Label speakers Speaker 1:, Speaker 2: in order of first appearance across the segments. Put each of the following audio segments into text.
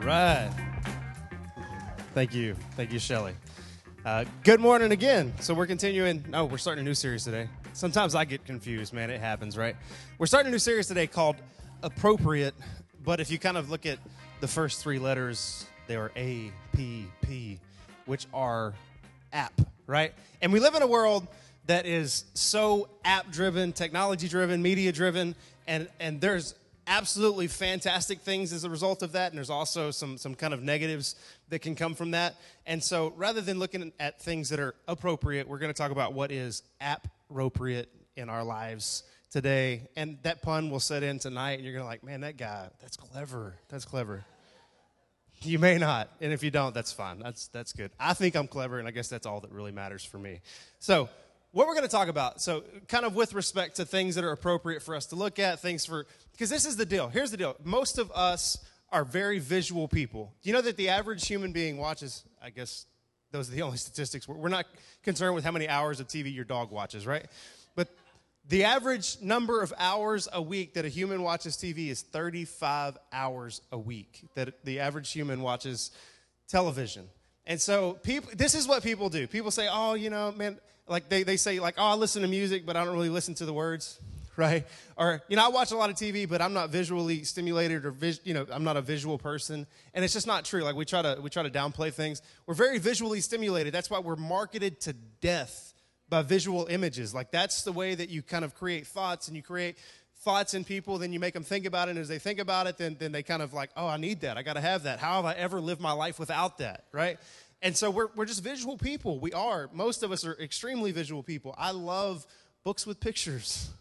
Speaker 1: right. Thank you, Shelley. Good morning again. So we're continuing. No, we're starting a new series today. Sometimes I get confused, man. It happens, right? We're starting a new series today called Appropriate. But if you kind of look at the first three letters, they are A-P-P, which are app, right? And we live in a world that is so app-driven, technology-driven, media-driven, and there's absolutely fantastic things as a result of that, and there's also some kind of negatives that can come from that. And so rather than looking at things that are appropriate, we're going to talk about what is app-propriate in our lives today. And that pun will set in tonight, and you're going to like, man, that guy, that's clever. That's clever. You may not, and if you don't, that's fine. That's good. I think I'm clever, and I guess that's all that really matters for me. So what we're going to talk about, so kind of with respect to things that are appropriate for us to look at, because this is the deal. Here's the deal. Most of us are very visual people. Do you know that the average human being watches, I guess those are the only statistics. We're not concerned with how many hours of TV your dog watches, right? But the average number of hours a week that a human watches TV is 35 hours a week that the average human watches television. And so this is what people do. People say, oh, you know, man, like they say, like, oh, I listen to music, but I don't really listen to the words, right? Or, you know, I watch a lot of TV, but I'm not visually stimulated or, I'm not a visual person. And it's just not true. Like, we try to downplay things. We're very visually stimulated. That's why we're marketed to death by visual images. Like, that's the way that you kind of create thoughts, and you create thoughts in people, then you make them think about it, and as they think about it, then they kind of like, oh, I need that. I got to have that. How have I ever lived my life without that, right? And so we're just visual people. We are. Most of us are extremely visual people. I love books with pictures.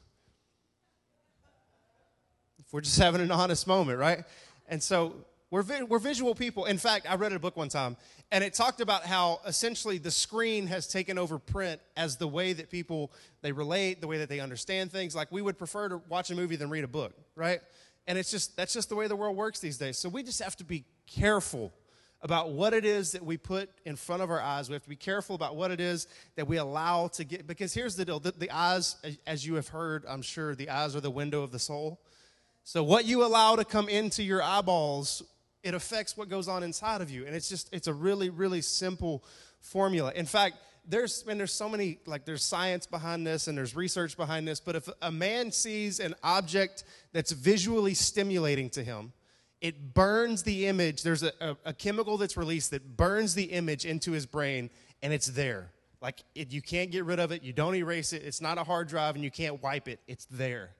Speaker 1: If we're just having an honest moment, right? And so we're visual people. In fact, I read a book one time, and it talked about how essentially the screen has taken over print as the way that people, they relate, the way that they understand things. Like, we would prefer to watch a movie than read a book, right? And that's just the way the world works these days. So we just have to be careful about what it is that we put in front of our eyes. We have to be careful about what it is that we allow to get, because here's the deal. The eyes, as you have heard, I'm sure, the eyes are the window of the soul. So what you allow to come into your eyeballs, it affects what goes on inside of you. And it's a really, really simple formula. In fact, there's so many, like, there's science behind this and there's research behind this, but if a man sees an object that's visually stimulating to him, it burns the image. There's a chemical that's released that burns the image into his brain, and it's there. Like, you can't get rid of it. You don't erase it. It's not a hard drive, and you can't wipe it. It's there.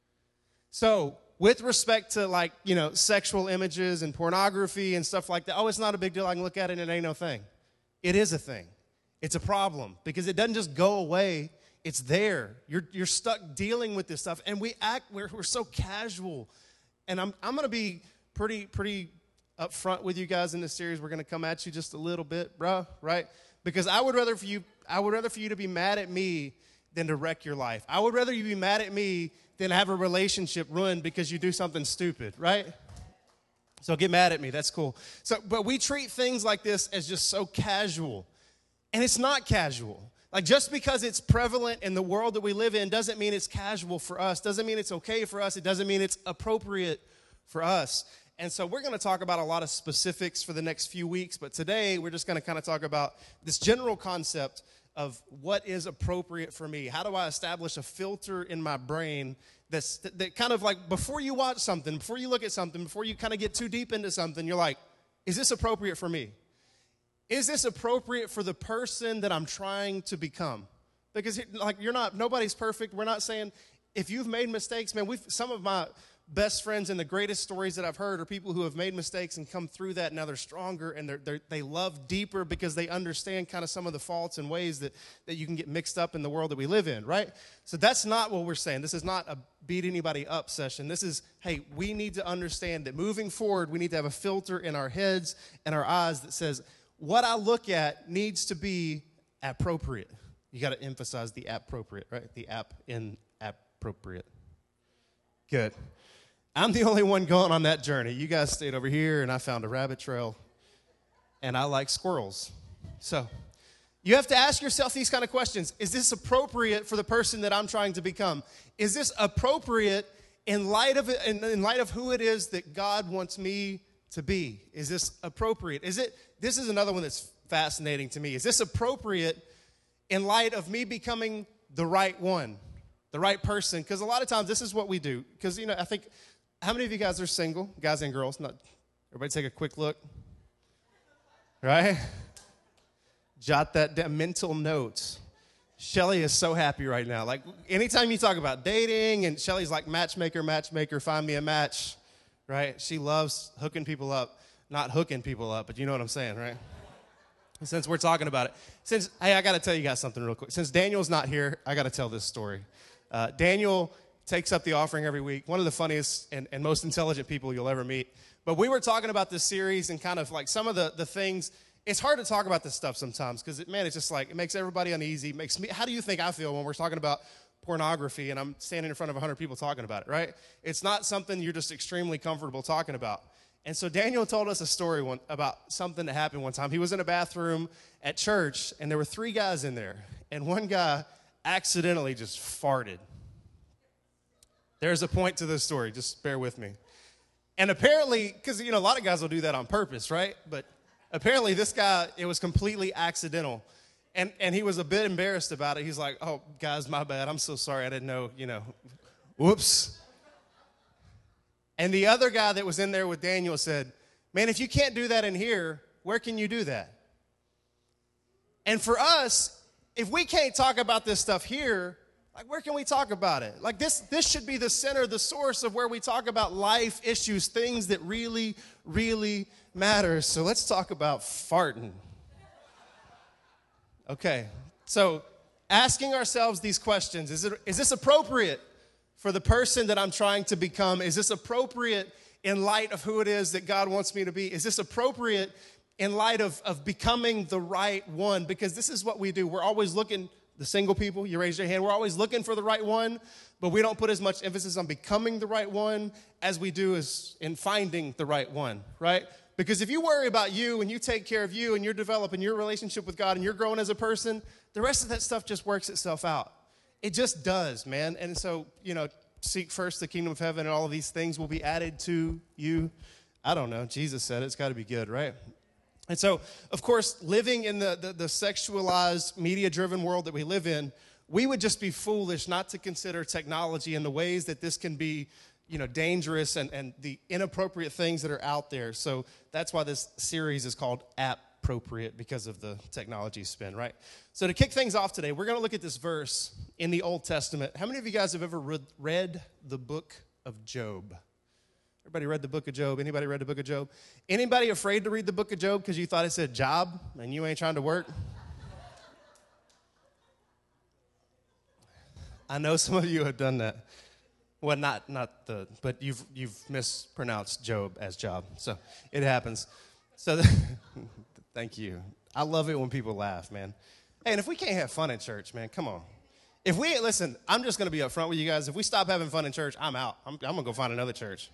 Speaker 1: So with respect to, like, you know, sexual images and pornography and stuff like that, oh, it's not a big deal. I can look at it, and it ain't no thing. It is a thing. It's a problem because it doesn't just go away. It's there. You're stuck dealing with this stuff, and we're so casual. And I'm going to be pretty upfront with you guys in this series. We're going to come at you just a little bit, bro, right? Because I would rather for you to be mad at me than to wreck your life. I would rather you be mad at me than have a relationship ruined because you do something stupid, right? So get mad at me. That's cool. So, but we treat things like this as just so casual, and it's not casual. Like, just because it's prevalent in the world that we live in doesn't mean it's casual for us. Doesn't mean it's okay for us. It doesn't mean it's appropriate for us. And so we're going to talk about a lot of specifics for the next few weeks, but today we're just going to kind of talk about this general concept of what is appropriate for me. How do I establish a filter in my brain that kind of, like, before you watch something, before you look at something, before you kind of get too deep into something, you're like, is this appropriate for me? Is this appropriate for the person that I'm trying to become? Because, like, nobody's perfect. We're not saying, if you've made mistakes, man, some of my best friends and the greatest stories that I've heard are people who have made mistakes and come through that. Now they're stronger and they love deeper because they understand kind of some of the faults and ways that you can get mixed up in the world that we live in, right? So that's not what we're saying. This is not a beat anybody up session. This is, hey, we need to understand that moving forward, we need to have a filter in our heads and our eyes that says, what I look at needs to be appropriate. You got to emphasize the appropriate, right? The app in appropriate. Good. I'm the only one going on that journey. You guys stayed over here, and I found a rabbit trail, and I like squirrels. So you have to ask yourself these kind of questions. Is this appropriate for the person that I'm trying to become? Is this appropriate in light of who it is that God wants me to be? Is this appropriate? This is another one that's fascinating to me. Is this appropriate in light of me becoming the right one, the right person? Because a lot of times this is what we do. Because, I think, how many of you guys are single? Guys and girls. Not everybody take a quick look. Right? Jot that down, mental notes. Shelly is so happy right now. Like, anytime you talk about dating, and Shelly's like, matchmaker, find me a match, right? She loves hooking people up. Not hooking people up, but you know what I'm saying, right? Since we're talking about it. Hey, I got to tell you guys something real quick. Since Daniel's not here, I got to tell this story. Daniel takes up the offering every week. One of the funniest and most intelligent people you'll ever meet. But we were talking about this series and kind of like some of the things. It's hard to talk about this stuff sometimes because, it's just like, it makes everybody uneasy. It makes me, how do you think I feel when we're talking about pornography and I'm standing in front of 100 people talking about it, right? It's not something you're just extremely comfortable talking about. And so Daniel told us a story about something that happened one time. He was in a bathroom at church, and there were 3 guys in there. And one guy accidentally just farted. There's a point to this story. Just bear with me. And apparently, because, a lot of guys will do that on purpose, right? But apparently this guy, it was completely accidental. And he was a bit embarrassed about it. He's like, oh, guys, my bad. I'm so sorry. I didn't know, whoops. And the other guy that was in there with Daniel said, man, if you can't do that in here, where can you do that? And for us, if we can't talk about this stuff here, like, where can we talk about it? Like, this should be the center, the source of where we talk about life issues, things that really, really matter. So let's talk about farting. Okay, so asking ourselves these questions, is this appropriate for the person that I'm trying to become? Is this appropriate in light of who it is that God wants me to be? Is this appropriate in light of becoming the right one? Because this is what we do. We're always looking, the single people, you raise your hand, we're always looking for the right one, but we don't put as much emphasis on becoming the right one as we do as in finding the right one, right? Because if you worry about you and you take care of you and you're developing your relationship with God and you're growing as a person, the rest of that stuff just works itself out. It just does, man. And so, seek first the kingdom of heaven and all of these things will be added to you. I don't know. Jesus said it's got to be good, right? And so, of course, living in the sexualized, media-driven world that we live in, we would just be foolish not to consider technology and the ways that this can be, dangerous and the inappropriate things that are out there. So that's why this series is called Appropriate, because of the technology spin, right? So to kick things off today, we're going to look at this verse in the Old Testament. How many of you guys have ever read the book of Job? Everybody read the book of Job? Anybody read the book of Job? Anybody afraid to read the book of Job because you thought it said job and you ain't trying to work? I know some of you have done that. Well, but you've mispronounced Job as job, so it happens. So, thank you. I love it when people laugh, man. Hey, and if we can't have fun in church, man, come on. Listen, I'm just going to be upfront with you guys. If we stop having fun in church, I'm out. I'm going to go find another church.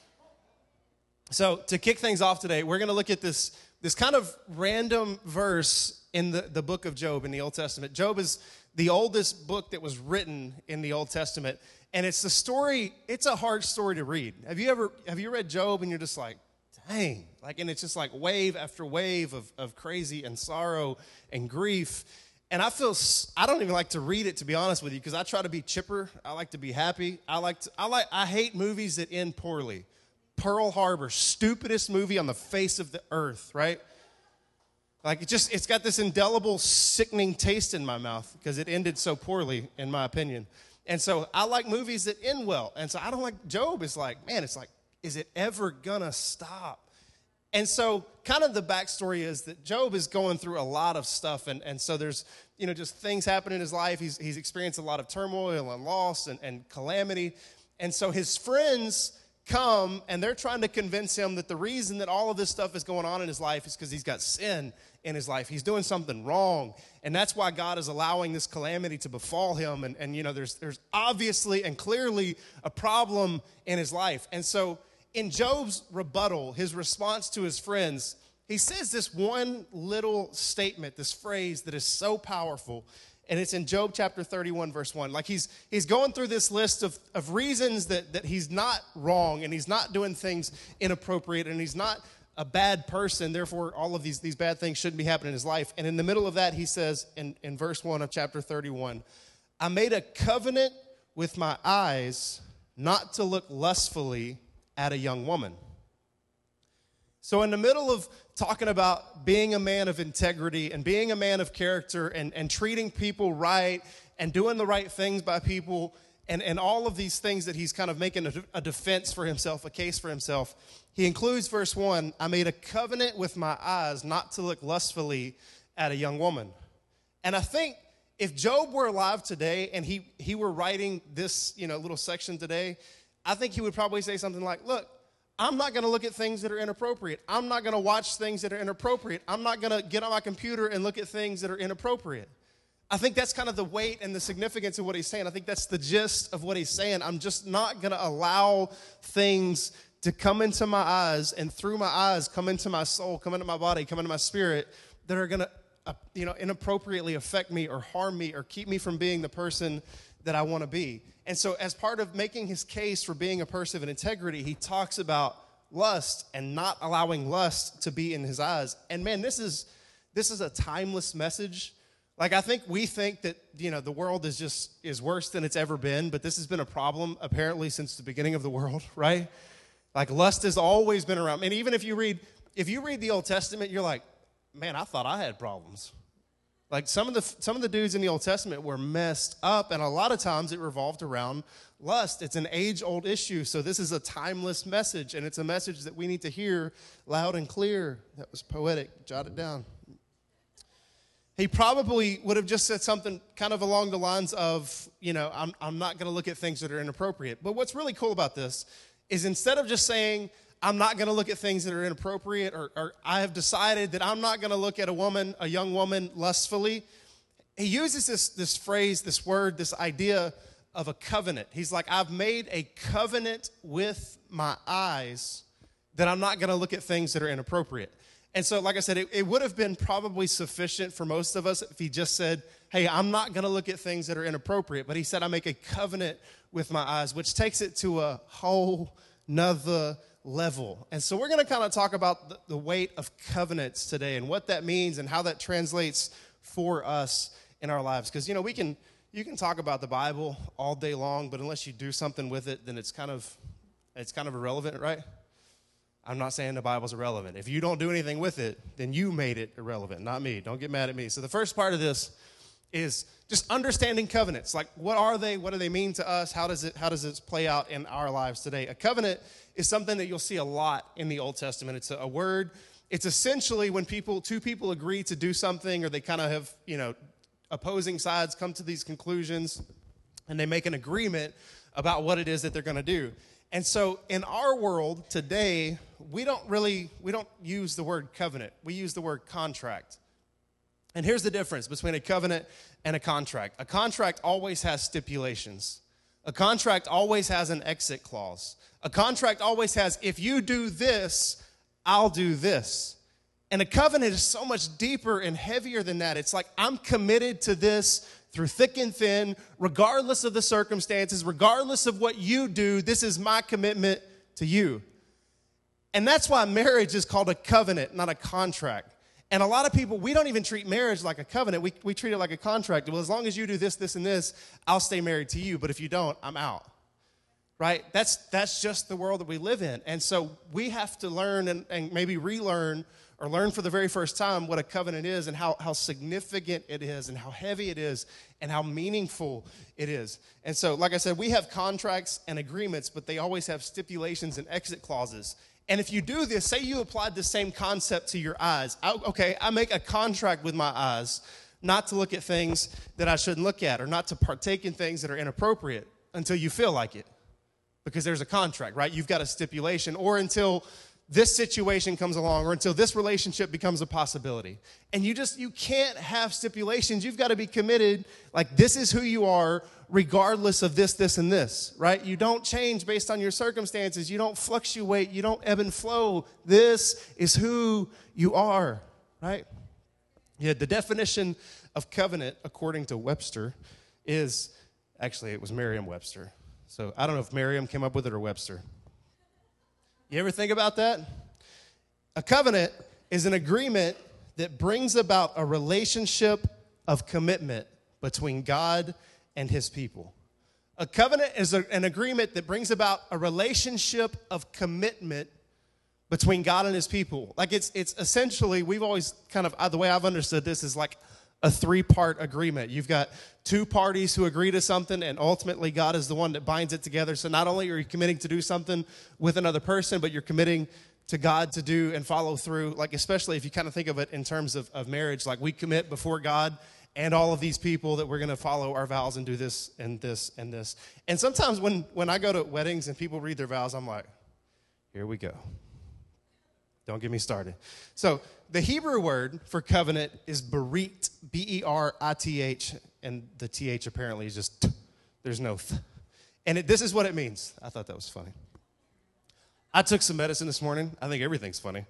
Speaker 1: So to kick things off today, we're going to look at this kind of random verse in the book of Job in the Old Testament. Job is the oldest book that was written in the Old Testament. And it's a hard story to read. Have you read Job and you're just like, dang, and it's just like wave after wave of crazy and sorrow and grief. And I don't even like to read it, to be honest with you, because I try to be chipper. I like to be happy. I hate movies that end poorly. Pearl Harbor, stupidest movie on the face of the earth, right? Like it's got this indelible, sickening taste in my mouth because it ended so poorly, in my opinion. And so I like movies that end well. And so I don't like Job. It's like, man, is it ever gonna stop? And so kind of the backstory is that Job is going through a lot of stuff. And so there's, just things happen in his life. He's experienced a lot of turmoil and loss and calamity. And so his friends come and they're trying to convince him that the reason that all of this stuff is going on in his life is because he's got sin in his life. He's doing something wrong. And that's why God is allowing this calamity to befall him. And there's obviously and clearly a problem in his life. And so in Job's rebuttal, his response to his friends, he says this one little statement, this phrase that is so powerful. And it's in Job chapter 31, verse 1. Like he's going through this list of reasons that he's not wrong and he's not doing things inappropriate and he's not a bad person, therefore all of these bad things shouldn't be happening in his life. And in the middle of that, he says in verse 1 of chapter 31, I made a covenant with my eyes not to look lustfully at a young woman. So in the middle of talking about being a man of integrity and being a man of character and treating people right and doing the right things by people and all of these things that he's kind of making a defense for himself, a case for himself, he includes verse 1, I made a covenant with my eyes not to look lustfully at a young woman. And I think if Job were alive today and he were writing this little section today, I think he would probably say something like, look, I'm not going to look at things that are inappropriate. I'm not going to watch things that are inappropriate. I'm not going to get on my computer and look at things that are inappropriate. I think that's kind of the weight and the significance of what he's saying. I think that's the gist of what he's saying. I'm just not going to allow things to come into my eyes and through my eyes come into my soul, come into my body, come into my spirit that are going to inappropriately affect me or harm me or keep me from being the person that I want to be. And so as part of making his case for being a person of integrity, he talks about lust and not allowing lust to be in his eyes. And man, this is a timeless message. Like, I think we think that, the world is worse than it's ever been, but this has been a problem apparently since the beginning of the world, right? Like, lust has always been around. And even if you read the Old Testament, you're like, man, I thought I had problems. Like some of the dudes in the Old Testament were messed up, and a lot of times it revolved around lust. It's an age-old issue, so this is a timeless message, and it's a message that we need to hear loud and clear. That was poetic. Jot it down. He probably would have just said something kind of along the lines of, I'm not going to look at things that are inappropriate. But what's really cool about this is instead of just saying, I'm not going to look at things that are inappropriate, or I have decided that I'm not going to look at a young woman lustfully. He uses this phrase, this word, this idea of a covenant. He's like, I've made a covenant with my eyes that I'm not going to look at things that are inappropriate. And so, like I said, it would have been probably sufficient for most of us if he just said, hey, I'm not going to look at things that are inappropriate. But he said, I make a covenant with my eyes, which takes it to a whole nother level. And so we're going to kind of talk about the weight of covenants today and what that means and how that translates for us in our lives. Because, you can talk about the Bible all day long, but unless you do something with it, then it's kind of irrelevant, right? I'm not saying the Bible's irrelevant. If you don't do anything with it, then you made it irrelevant, not me. Don't get mad at me. So the first part of this is just understanding covenants. Like, what are they? What do they mean to us? How does it play out in our lives today? A covenant is something that you'll see a lot in the Old Testament. It's a word. It's essentially when two people agree to do something, or they kind of have, opposing sides come to these conclusions, and they make an agreement about what it is that they're going to do. And so in our world today, we don't use the word covenant. We use the word contract. And here's the difference between a covenant and a contract. A contract always has stipulations. A contract always has an exit clause. A contract always has, if you do this, I'll do this. And a covenant is so much deeper and heavier than that. It's like, I'm committed to this through thick and thin, regardless of the circumstances, regardless of what you do, this is my commitment to you. And that's why marriage is called a covenant, not a contract. And a lot of people, we don't even treat marriage like a covenant. We treat it like a contract. Well, as long as you do this, this, and this, I'll stay married to you. But if you don't, I'm out. Right? That's just the world that we live in. And so we have to learn and maybe relearn or learn for the very first time what a covenant is and how significant it is and how heavy it is and how meaningful it is. And so, like I said, we have contracts and agreements, but they always have stipulations and exit clauses. And if you do this, say you applied the same concept to your eyes. I make a contract with my eyes not to look at things that I shouldn't look at or not to partake in things that are inappropriate until you feel like it. Because there's a contract, right? You've got a stipulation, or until this situation comes along, or until this relationship becomes a possibility. And you can't have stipulations. You've got to be committed, like, this is who you are, regardless of this, this, and this, right? You don't change based on your circumstances. You don't fluctuate. You don't ebb and flow. This is who you are, right? Yeah, the definition of covenant, according to Webster, is, actually, it was Merriam-Webster. So I don't know if Merriam came up with it or Webster. You ever think about that? A covenant is an agreement that brings about a relationship of commitment between God and his people. A covenant is an agreement that brings about a relationship of commitment between God and his people. Like it's essentially, we've always kind of, the way I've understood this is like a three-part agreement. You've got two parties who agree to something, and ultimately God is the one that binds it together. So not only are you committing to do something with another person, but you're committing to God to do and follow through. Like especially if you kind of think of it in terms of marriage, like we commit before God and all of these people that we're going to follow our vows and do this and this and this. And sometimes when I go to weddings and people read their vows, I'm like, here we go. Don't get me started. So the Hebrew word for covenant is berit, B-E-R-I-T-H, and the T-H apparently is just, there's no th. And this is what it means. I thought that was funny. I took some medicine this morning. I think everything's funny.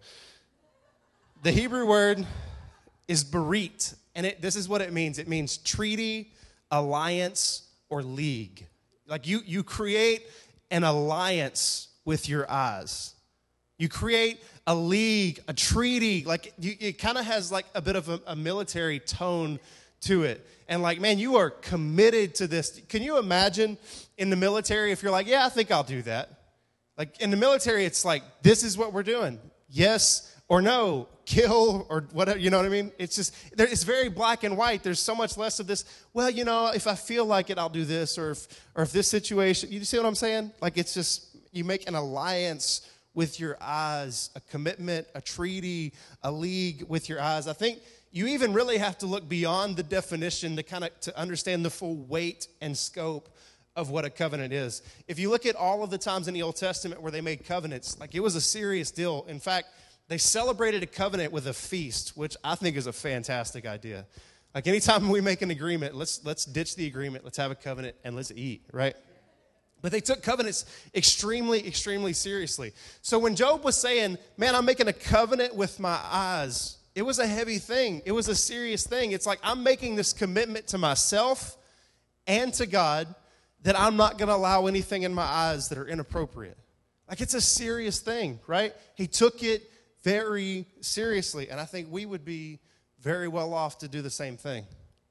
Speaker 1: The Hebrew word is berit, and this is what it means. It means treaty, alliance, or league. Like you create an alliance with your eyes. You create a league, a treaty, like it kind of has like a bit of a military tone to it. And like, man, you are committed to this. Can you imagine in the military if you're like, yeah, I think I'll do that. Like in the military, it's like, this is what we're doing. Yes or no, kill or whatever, you know what I mean? It's just, it's very black and white. There's so much less of this, well, you know, if I feel like it, I'll do this. Or if this situation, you see what I'm saying? Like it's just, you make an alliance with your eyes, a commitment, a treaty, a league with your eyes. I think you even really have to look beyond the definition to understand the full weight and scope of what a covenant is. If you look at all of the times in the Old Testament where they made covenants, like it was a serious deal. In fact, they celebrated a covenant with a feast, which I think is a fantastic idea. Like anytime we make an agreement, let's ditch the agreement, let's have a covenant, and let's eat, right? But they took covenants extremely, extremely seriously. So when Job was saying, man, I'm making a covenant with my eyes, it was a heavy thing. It was a serious thing. It's like I'm making this commitment to myself and to God that I'm not going to allow anything in my eyes that are inappropriate. Like it's a serious thing, right? He took it very seriously. And I think we would be very well off to do the same thing.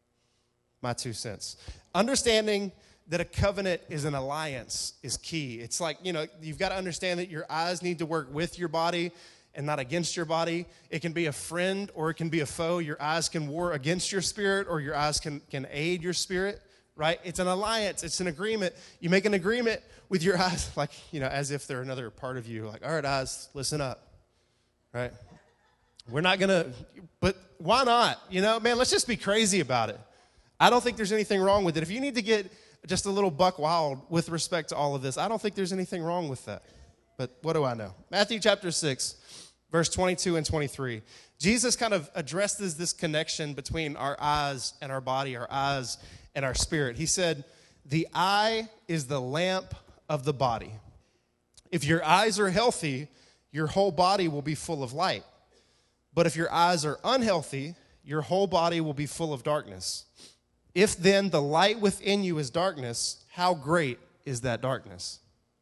Speaker 1: My 2 cents. Understanding that a covenant is an alliance is key. It's like, you know, you've got to understand that your eyes need to work with your body and not against your body. It can be a friend or it can be a foe. Your eyes can war against your spirit or your eyes can aid your spirit, right? It's an alliance. It's an agreement. You make an agreement with your eyes, like, you know, as if they're another part of you. Like, all right, eyes, listen up, right? We're not going to, but why not? You know, man, let's just be crazy about it. I don't think there's anything wrong with it. If you need to get just a little buck wild with respect to all of this, I don't think there's anything wrong with that. But what do I know? Matthew chapter 6, verse 22 and 23. Jesus kind of addresses this connection between our eyes and our body, our eyes and our spirit. He said, the eye is the lamp of the body. If your eyes are healthy, your whole body will be full of light. But if your eyes are unhealthy, your whole body will be full of darkness. If then the light within you is darkness, how great is that darkness?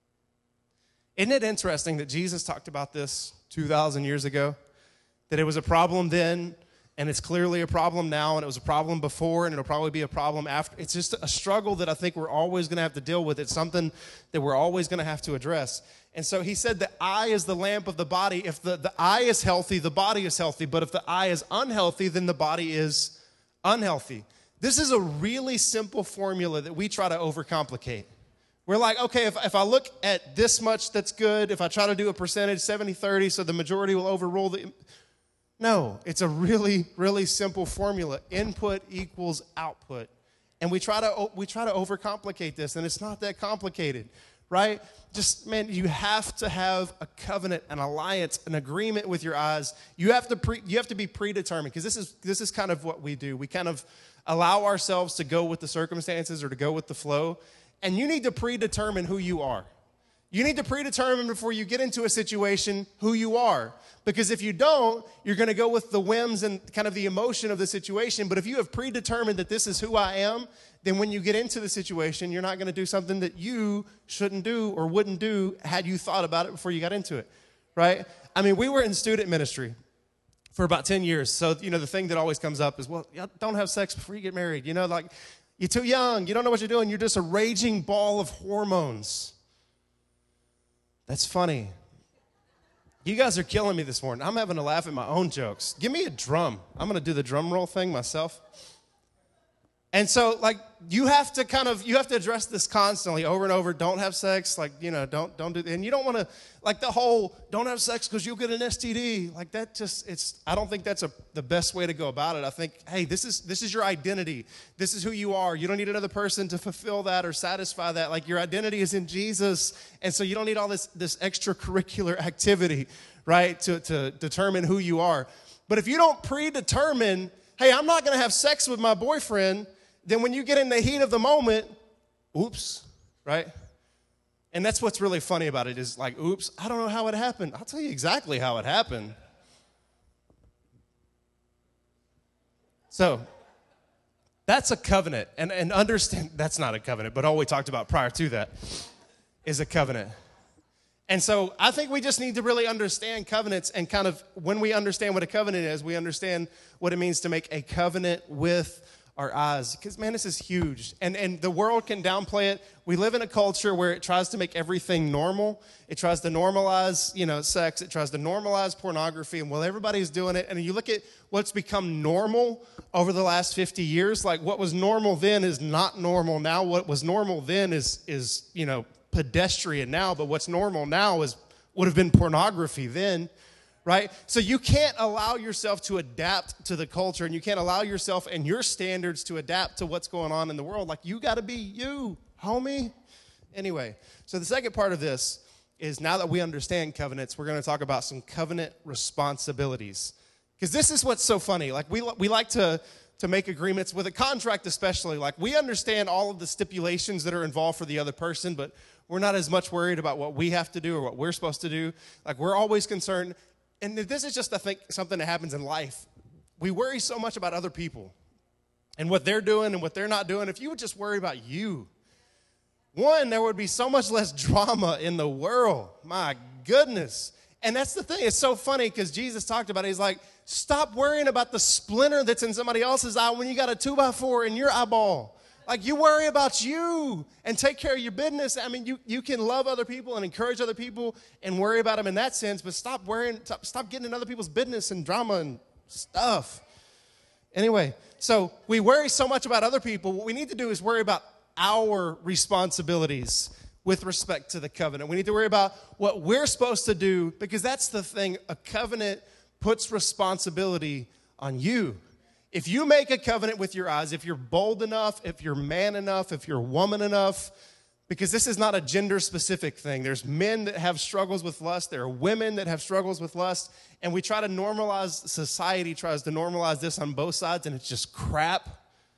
Speaker 1: Isn't it interesting that Jesus talked about this 2,000 years ago? That it was a problem then, and it's clearly a problem now, and it was a problem before, and it'll probably be a problem after. It's just a struggle that I think we're always going to have to deal with. It's something that we're always going to have to address. And so he said the eye is the lamp of the body. If the eye is healthy, the body is healthy. But if the eye is unhealthy, then the body is unhealthy. This is a really simple formula that we try to overcomplicate. We're like, okay, if I look at this much, that's good. If I try to do a percentage, 70-30, so the majority will overrule the... No, it's a really, really simple formula. Input equals output. And we try to overcomplicate this, and it's not that complicated, right? Just, man, you have to have a covenant, an alliance, an agreement with your eyes. You have to be predetermined, because this is kind of what we do. We kind of allow ourselves to go with the circumstances or to go with the flow. And you need to predetermine who you are. You need to predetermine before you get into a situation who you are. Because if you don't, you're going to go with the whims and kind of the emotion of the situation. But if you have predetermined that this is who I am, then when you get into the situation, you're not going to do something that you shouldn't do or wouldn't do had you thought about it before you got into it, right? I mean, we were in student ministry for about 10 years. So, the thing that always comes up is, well, don't have sex before you get married. Like, you're too young. You don't know what you're doing. You're just a raging ball of hormones. That's funny. You guys are killing me this morning. I'm having a laugh at my own jokes. Give me a drum. I'm going to do the drum roll thing myself. And so, like, you have to address this constantly over and over. Don't have sex. Like, don't do, and you don't want to, like, the whole, don't have sex because you'll get an STD. Like, that I don't think that's the best way to go about it. I think, hey, this is your identity. This is who you are. You don't need another person to fulfill that or satisfy that. Like, your identity is in Jesus. And so you don't need all this extracurricular activity, right, to determine who you are. But if you don't predetermine, hey, I'm not going to have sex with my boyfriend, then when you get in the heat of the moment, oops, right? And that's what's really funny about it is like, oops, I don't know how it happened. I'll tell you exactly how it happened. So that's a covenant. And understand, that's not a covenant, but all we talked about prior to that is a covenant. And so I think we just need to really understand covenants, and kind of when we understand what a covenant is, we understand what it means to make a covenant with our eyes. Because, man, this is huge. And the world can downplay it. We live in a culture where it tries to make everything normal. It tries to normalize, sex. It tries to normalize pornography. And, well, everybody's doing it. And you look at what's become normal over the last 50 years. Like, what was normal then is not normal now. What was normal then is pedestrian now. But what's normal now would have been pornography then. Right? So you can't allow yourself to adapt to the culture, and you can't allow yourself and your standards to adapt to what's going on in the world. Like, you got to be you, homie. Anyway, so the second part of this is, now that we understand covenants, we're going to talk about some covenant responsibilities. Because this is what's so funny. Like, we like to make agreements with a contract especially. Like, we understand all of the stipulations that are involved for the other person, but we're not as much worried about what we have to do or what we're supposed to do. Like, we're always concerned. And this is just, I think, something that happens in life. We worry so much about other people and what they're doing and what they're not doing. If you would just worry about you, one, there would be so much less drama in the world. My goodness. And that's the thing. It's so funny because Jesus talked about it. He's like, stop worrying about the splinter that's in somebody else's eye when you got a 2x4 in your eyeball. Like, you worry about you and take care of your business. I mean, you can love other people and encourage other people and worry about them in that sense, but stop getting in other people's business and drama and stuff. Anyway, so we worry so much about other people. What we need to do is worry about our responsibilities with respect to the covenant. We need to worry about what we're supposed to do, because that's the thing. A covenant puts responsibility on you. If you make a covenant with your eyes, if you're bold enough, if you're man enough, if you're woman enough, because this is not a gender-specific thing. There's men that have struggles with lust. There are women that have struggles with lust. And we try to normalize, society tries to normalize this on both sides, and it's just crap.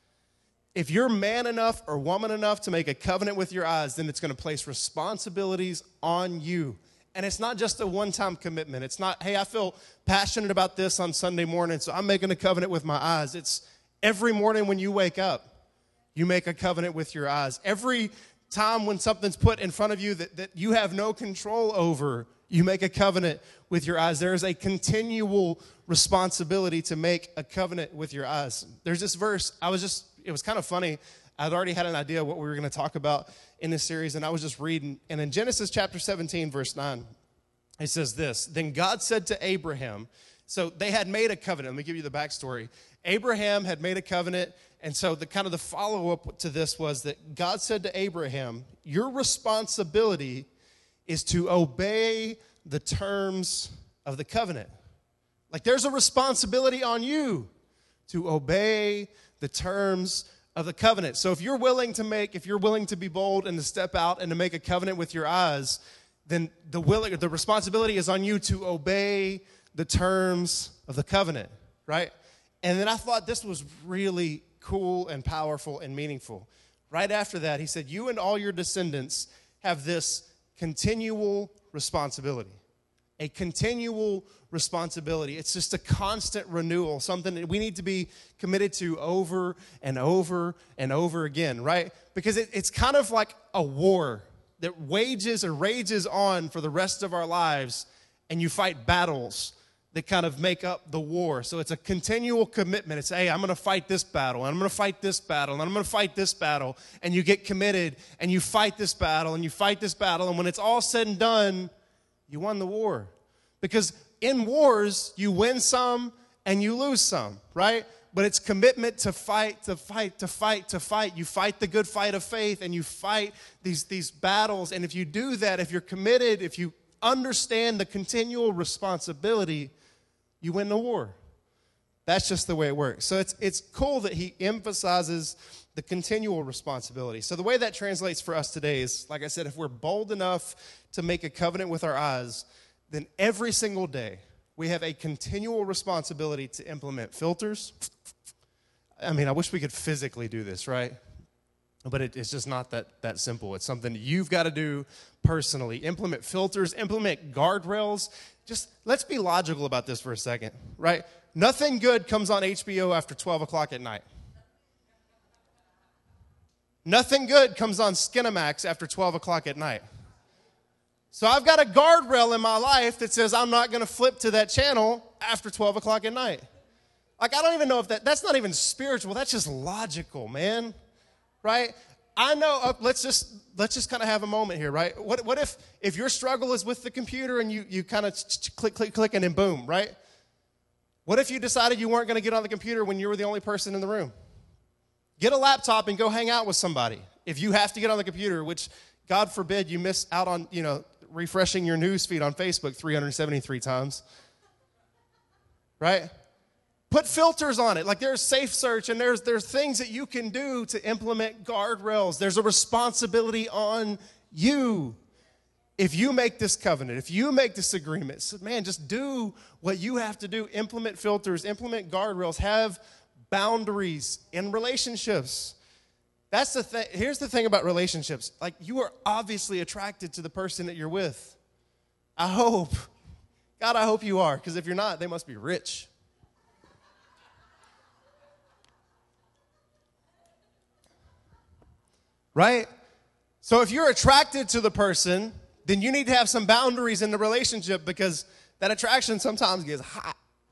Speaker 1: If you're man enough or woman enough to make a covenant with your eyes, then it's going to place responsibilities on you. And it's not just a one-time commitment. It's not, hey, I feel passionate about this on Sunday morning, so I'm making a covenant with my eyes. It's every morning when you wake up, you make a covenant with your eyes. Every time when something's put in front of you that you have no control over, you make a covenant with your eyes. There is a continual responsibility to make a covenant with your eyes. There's this verse, it was kind of funny. I'd already had an idea what we were going to talk about in this series, and I was just reading. And in Genesis chapter 17, verse 9, it says this: Then God said to Abraham, so they had made a covenant. Let me give you the backstory. Abraham had made a covenant, and so the follow-up to this was that God said to Abraham, your responsibility is to obey the terms of the covenant. Like, there's a responsibility on you to obey the terms of the covenant. So if you're willing to be bold and to step out and to make a covenant with your eyes, then the responsibility is on you to obey the terms of the covenant, right? And then I thought this was really cool and powerful and meaningful. Right after that, he said, you and all your descendants have this continual responsibility. A continual responsibility. It's just a constant renewal, something that we need to be committed to over and over and over again, right? Because it's kind of like a war that wages or rages on for the rest of our lives and you fight battles that kind of make up the war. So it's a continual commitment. It's, hey, I'm going to fight this battle, and I'm going to fight this battle, and I'm going to fight this battle. And you get committed, and you fight this battle, and you fight this battle. And when it's all said and done, you won the war. Because in wars, you win some and you lose some, right? But it's commitment to fight, to fight, to fight, to fight. You fight the good fight of faith, and you fight these battles. And if you do that, if you're committed, if you understand the continual responsibility, you win the war. That's just the way it works. So it's cool that he emphasizes the continual responsibility. So the way that translates for us today is, like I said, if we're bold enough to make a covenant with our eyes, then every single day we have a continual responsibility to implement filters. I mean, I wish we could physically do this, right? But it's just not that simple. It's something you've got to do personally. Implement filters, implement guardrails. Just let's be logical about this for a second, right? Nothing good comes on HBO after 12 o'clock at night. Nothing good comes on Skinamax after 12 o'clock at night. So I've got a guardrail in my life that says I'm not going to flip to that channel after 12 o'clock at night. Like, I don't even know if that's not even spiritual. That's just logical, man. Right? I know, let's just kind of have a moment here, right? What if your struggle is with the computer and you kind of click, and then boom, right? What if you decided you weren't going to get on the computer when you were the only person in the room? Get a laptop and go hang out with somebody. If you have to get on the computer, which God forbid you miss out on, refreshing your news feed on Facebook 373 times, right? Put filters on it. Like, there's Safe Search, and there's things that you can do to implement guardrails. There's a responsibility on you. If you make this covenant, if you make this agreement, so man, just do what you have to do. Implement filters, implement guardrails, have boundaries in relationships. That's the thing. Here's the thing about relationships. Like, you are obviously attracted to the person that you're with. I hope. God, I hope you are, because if you're not, they must be rich. Right? So if you're attracted to the person, then you need to have some boundaries in the relationship, because that attraction sometimes gets hot.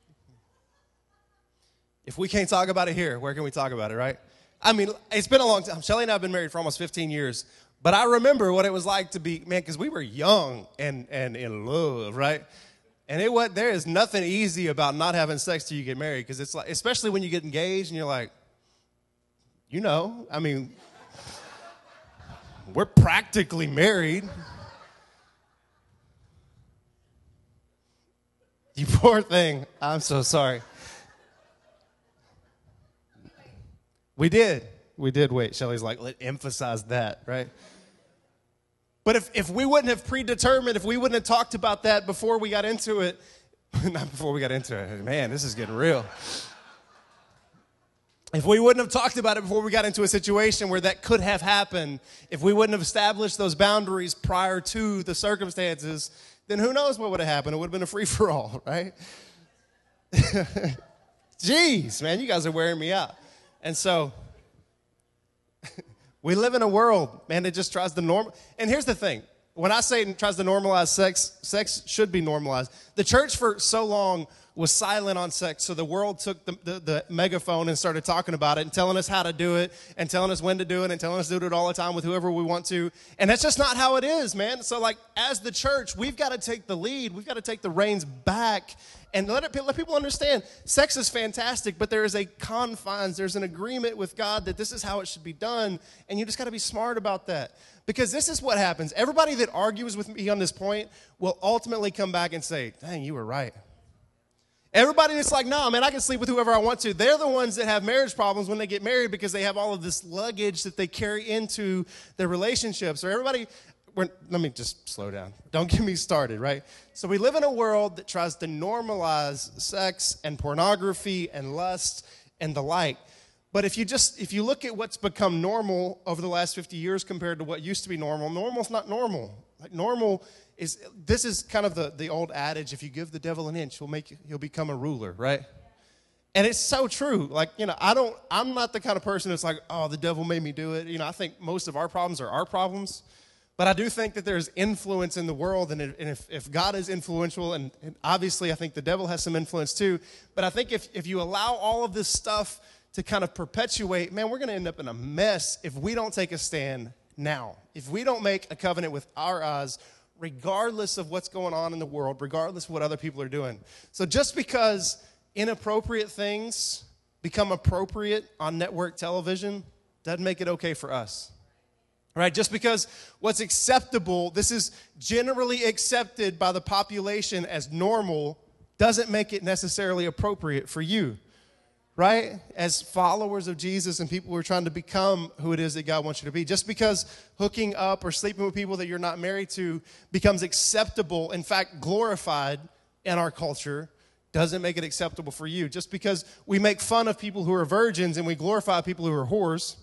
Speaker 1: If we can't talk about it here, where can we talk about it, right? I mean, it's been a long time. Shelly and I have been married for almost 15 years. But I remember what it was like to be, man, because we were young and in love, right? And there is nothing easy about not having sex till you get married, because it's like, especially when you get engaged and you're like, I mean, we're practically married. You poor thing. I'm so sorry. We did wait. Shelly's like, let's emphasize that, right? But if we wouldn't have predetermined, if we wouldn't have talked about that before we got into it, not before we got into it, man, this is getting real. If we wouldn't have talked about it before we got into a situation where that could have happened, if we wouldn't have established those boundaries prior to the circumstances, then who knows what would have happened? It would have been a free-for-all, right? Jeez, man, you guys are wearing me out. And so we live in a world, man, that just tries to And here's the thing. When I say it tries to normalize sex should be normalized. The church for so long was silent on sex, so the world took the megaphone and started talking about it and telling us how to do it and telling us when to do it and telling us to do it all the time with whoever we want to. And that's just not how it is, man. So, like, as the church, we've got to take the lead. We've got to take the reins back and let people understand sex is fantastic, but there is a confines. There's an agreement with God that this is how it should be done, and you just got to be smart about that. Because this is what happens. Everybody that argues with me on this point will ultimately come back and say, dang, you were right. Everybody that's like, no, man, I can sleep with whoever I want to. They're the ones that have marriage problems when they get married, because they have all of this luggage that they carry into their relationships. Or let me just slow down. Don't get me started, right? So we live in a world that tries to normalize sex and pornography and lust and the like. But if you look at what's become normal over the last 50 years compared to what used to be normal, normal's not normal. Like, this is kind of the old adage, if you give the devil an inch, he'll become a ruler, right? And it's so true. Like, I'm not the kind of person that's like, oh, the devil made me do it. I think most of our problems are our problems. But I do think that there's influence in the world, and if God is influential, and obviously I think the devil has some influence too, but I think if you allow all of this stuff to kind of perpetuate, man, we're going to end up in a mess if we don't take a stand now. If we don't make a covenant with our eyes, regardless of what's going on in the world, regardless of what other people are doing. So just because inappropriate things become appropriate on network television doesn't make it okay for us. Right? Just because what's acceptable, this is generally accepted by the population as normal, doesn't make it necessarily appropriate for you. Right? As followers of Jesus and people who are trying to become who it is that God wants you to be. Just because hooking up or sleeping with people that you're not married to becomes acceptable, in fact, glorified in our culture, doesn't make it acceptable for you. Just because we make fun of people who are virgins and we glorify people who are whores,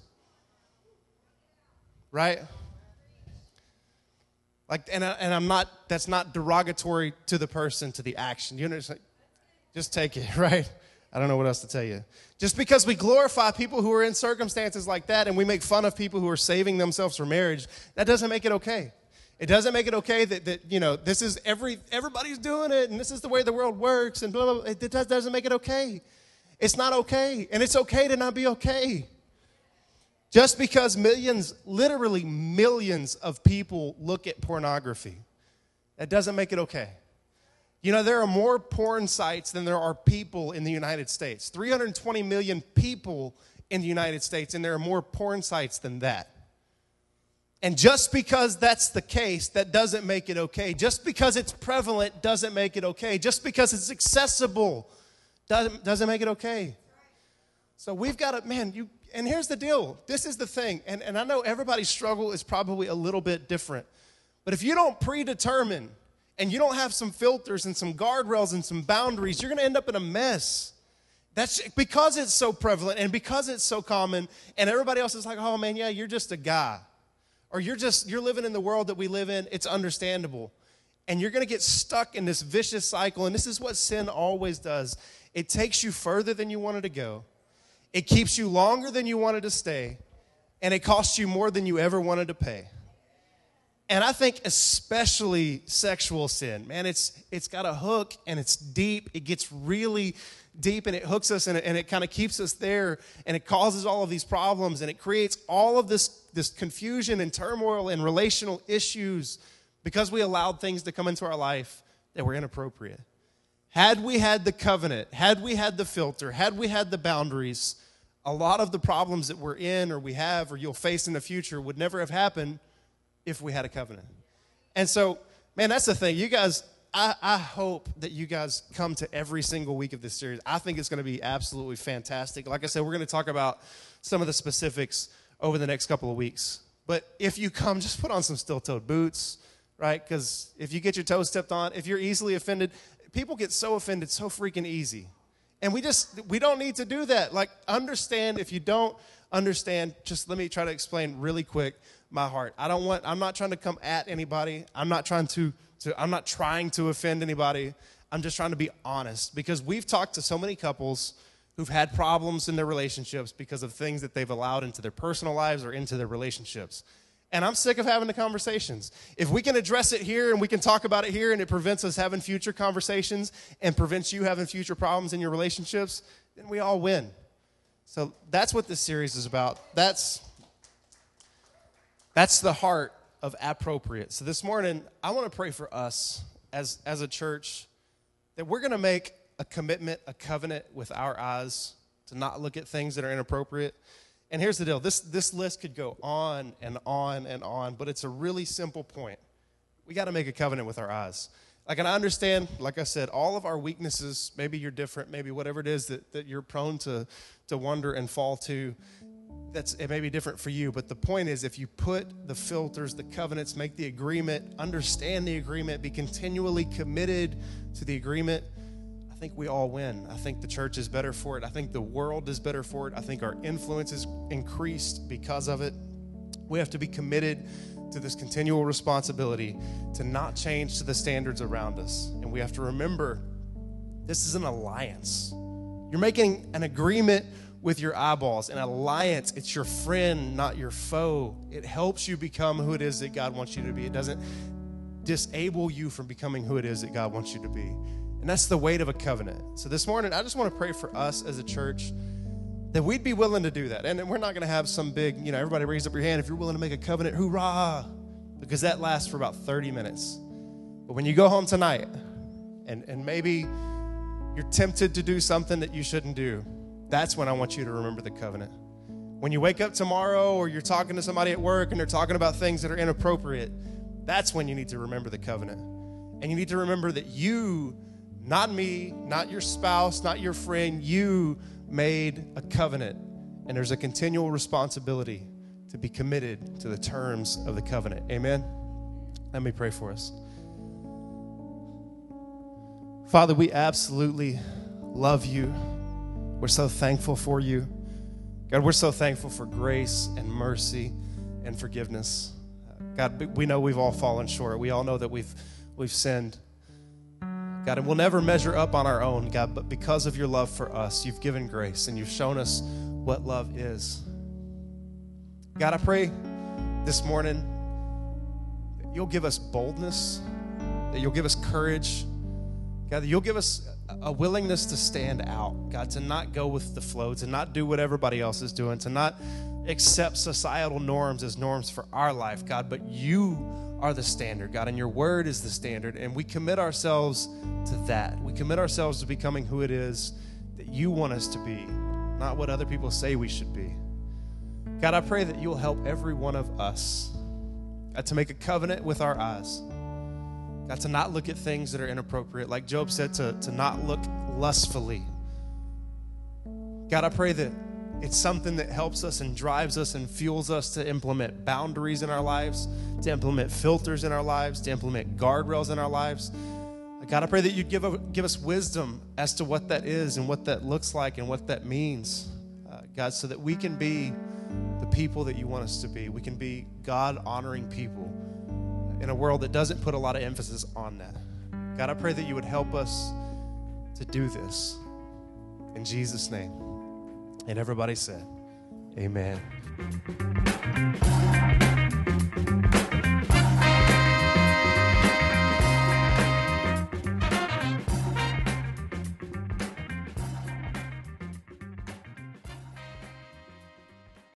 Speaker 1: right? Like, and I'm not, that's not derogatory to the person, to the action. You understand? Just take it, right? I don't know what else to tell you. Just because we glorify people who are in circumstances like that and we make fun of people who are saving themselves for marriage, that doesn't make it okay. It doesn't make it okay that you know, this is everybody's doing it and this is the way the world works and blah, blah, blah. It doesn't make it okay. It's not okay. And it's okay to not be okay. Just because millions, literally millions of people look at pornography, that doesn't make it okay. You know, there are more porn sites than there are people in the United States. 320 million people in the United States, and there are more porn sites than that. And just because that's the case, that doesn't make it okay. Just because it's prevalent doesn't make it okay. Just because it's accessible doesn't make it okay. So we've got to, and here's the deal. This is the thing. And I know everybody's struggle is probably a little bit different. But if you don't predetermine and you don't have some filters and some guardrails and some boundaries, you're going to end up in a mess. That's because it's so prevalent and because it's so common. And everybody else is like, oh, man, yeah, you're just a guy. Or you're living in the world that we live in. It's understandable. And you're going to get stuck in this vicious cycle. And this is what sin always does. It takes you further than you wanted to go. It keeps you longer than you wanted to stay, and it costs you more than you ever wanted to pay. And I think especially sexual sin, man, it's got a hook, and it's deep. It gets really deep, and it hooks us, and it kind of keeps us there, and it causes all of these problems, and it creates all of this confusion and turmoil and relational issues because we allowed things to come into our life that were inappropriate. Had we had the covenant, had we had the filter, had we had the boundaries, a lot of the problems that we're in or we have or you'll face in the future would never have happened if we had a covenant. And so, man, that's the thing. You guys, I hope that you guys come to every single week of this series. I think it's going to be absolutely fantastic. Like I said, we're going to talk about some of the specifics over the next couple of weeks. But if you come, just put on some steel-toed boots, right? Because if you get your toes stepped on, if you're easily offended, people get so offended so freaking easy. And we don't need to do that. Like, understand. If you don't understand, just let me try to explain really quick my heart. I'm not trying to come at anybody. I'm not trying to offend anybody. I'm just trying to be honest, because we've talked to so many couples who've had problems in their relationships because of things that they've allowed into their personal lives or into their relationships. And I'm sick of having the conversations. If we can address it here and we can talk about it here and it prevents us having future conversations and prevents you having future problems in your relationships, then we all win. So that's what this series is about. That's the heart of appropriate. So this morning, I want to pray for us as a church that we're going to make a commitment, a covenant with our eyes to not look at things that are inappropriate. And here's the deal. This list could go on and on and on, but it's a really simple point. We got to make a covenant with our eyes. Like, and I understand, like I said, all of our weaknesses, maybe you're different, maybe whatever it is that you're prone to wonder and fall to, it may be different for you. But the point is, if you put the filters, the covenants, make the agreement, understand the agreement, be continually committed to the agreement, I think we all win. I think the church is better for it. I think the world is better for it. I think our influence is increased because of it. We have to be committed to this continual responsibility to not change to the standards around us. And we have to remember, this is an alliance. You're making an agreement with your eyeballs. An alliance, it's your friend, not your foe. It helps you become who it is that God wants you to be. It doesn't disable you from becoming who it is that God wants you to be. And that's the weight of a covenant. So this morning, I just want to pray for us as a church that we'd be willing to do that. And we're not going to have some big, everybody raise up your hand if you're willing to make a covenant, hoorah, because that lasts for about 30 minutes. But when you go home tonight and maybe you're tempted to do something that you shouldn't do, that's when I want you to remember the covenant. When you wake up tomorrow or you're talking to somebody at work and they're talking about things that are inappropriate, that's when you need to remember the covenant. And you need to remember that you, not me, not your spouse, not your friend, you made a covenant. And there's a continual responsibility to be committed to the terms of the covenant. Amen? Let me pray for us. Father, we absolutely love you. We're so thankful for you. God, we're so thankful for grace and mercy and forgiveness. God, we know we've all fallen short. We all know that we've sinned. God, and we'll never measure up on our own, God, but because of your love for us, you've given grace and you've shown us what love is. God, I pray this morning that you'll give us boldness, that you'll give us courage, God, that you'll give us a willingness to stand out, God, to not go with the flow, to not do what everybody else is doing, to not accept societal norms as norms for our life, God, but you are the standard, God, and your word is the standard, and we commit ourselves to that. We commit ourselves to becoming who it is that you want us to be, not what other people say we should be. God, I pray that you'll help every one of us, God, to make a covenant with our eyes, God, to not look at things that are inappropriate. Like Job said, to not look lustfully. God, I pray that it's something that helps us and drives us and fuels us to implement boundaries in our lives, to implement filters in our lives, to implement guardrails in our lives. God, I pray that you'd give us wisdom as to what that is and what that looks like and what that means, God, so that we can be the people that you want us to be. We can be God-honoring people in a world that doesn't put a lot of emphasis on that. God, I pray that you would help us to do this. In Jesus' name. And everybody said, amen.